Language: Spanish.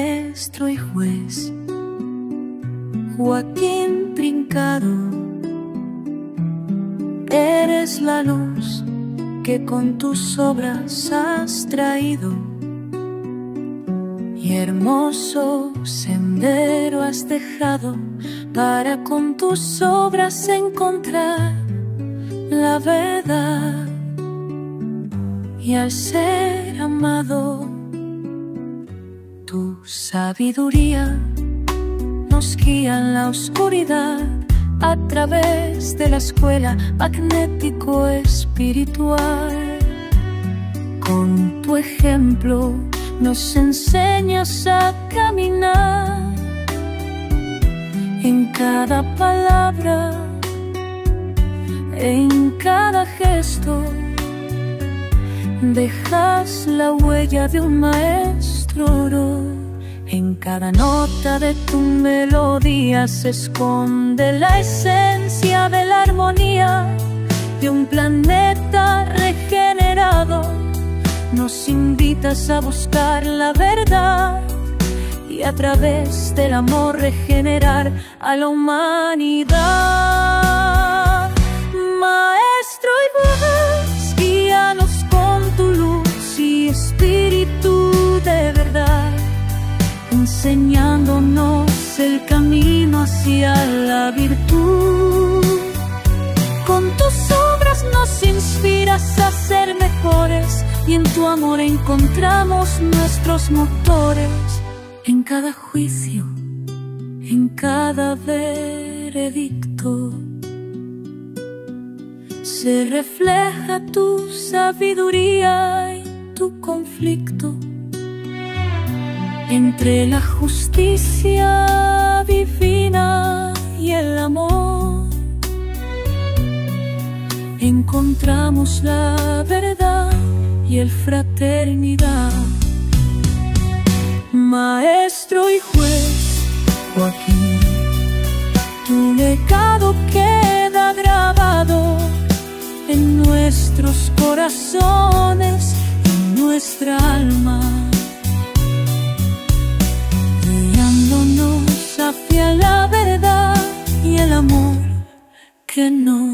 maestro y juez, Joaquín Trincado. Eres la luz que con tus obras has traído, y hermoso sendero has dejado para con tus obras encontrar la verdad. Y al ser amado, tu sabiduría nos guía en la oscuridad a través de la escuela magnético espiritual. Con tu ejemplo nos enseñas a caminar. En cada palabra, en cada gesto, dejas la huella de un maestro. En cada nota de tu melodía se esconde la esencia de la armonía de un planeta regenerado. Nos invitas a buscar la verdad y a través del amor regenerar a la humanidad. Maestro y voz, guíanos con tu luz y espíritu de verdad, enseñándonos el camino hacia la virtud. Con tus obras nos inspiras a ser mejores, y en tu amor encontramos nuestros motores. En cada juicio, en cada veredicto, se refleja tu sabiduría y tu conflicto. Entre la justicia divina y el amor, encontramos la verdad y el fraternidad. Maestro y juez Joaquín, tu legado queda grabado en nuestros corazones, en nuestra alma, guiándonos hacia la verdad y el amor que nos